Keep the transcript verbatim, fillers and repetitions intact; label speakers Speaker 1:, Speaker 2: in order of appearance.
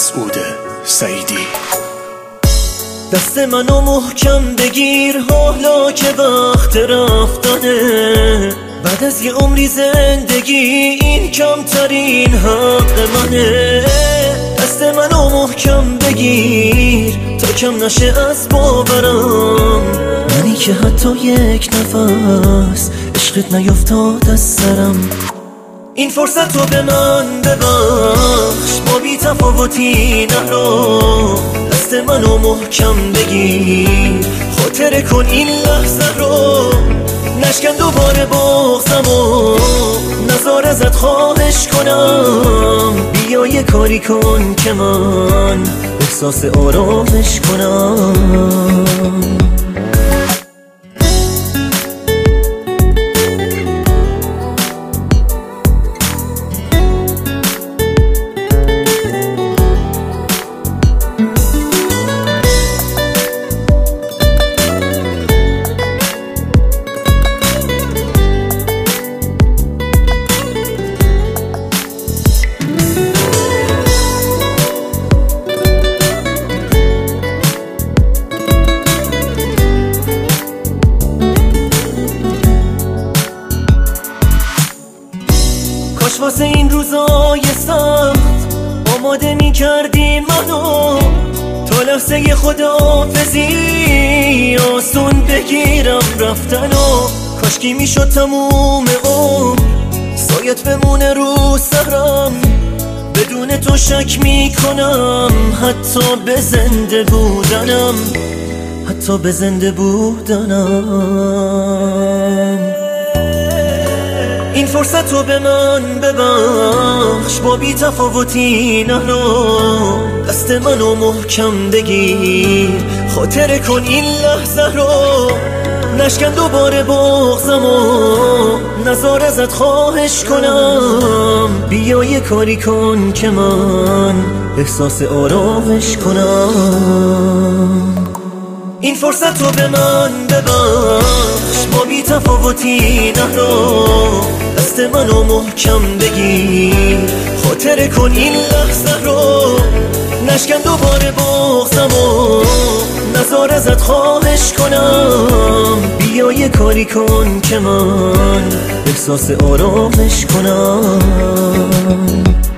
Speaker 1: مسعود سعیدی.
Speaker 2: دست منو محکم بگیر حالا که وقت رفتنه، بعد از یه عمری زندگی این کمترین حق منه. دست منو محکم بگیر تا کم نشه از باورم، منی که حتی یک نفس عشقت نیفتاد از سرم. این فرصت رو به من ببخش، ما بی تفاوتی نرو. دست منو محکم بگیر، خاطره کن این لحظه رو. نشکن دوباره بغضم و نزار ازت خواهش کنم. بیا یه کاری کن که من احساس آرامش کنم. کاش واسه این روزای سخت آماده می کردی منو، تا لحظه خداحافظی آسون بگیرم رفتنو. کاشکی می شد تموم عمر سایت بمونه رو سرم، بدون تو شک می کنم حتی به زنده بودنم، حتی به زنده بودنم. این فرصت رو به من ببخش، با بی تفاوتی نرو. دست منو محکم بگیر، خاطره کن این لحظه رو. نشکن دوباره بغضم و نزار ازت خواهش کنم. بیا یه کاری کن که من احساس آرامش کنم. این فرصت رو به من ببخش، ما بی تفاوتی نرو. دست منو محکم بگیر، خاطره کن این لحظه رو. نشکن دوباره بغضم و نزار ازت خواهش کنم. بیا یه کاری کن که من احساس آرامش کنم.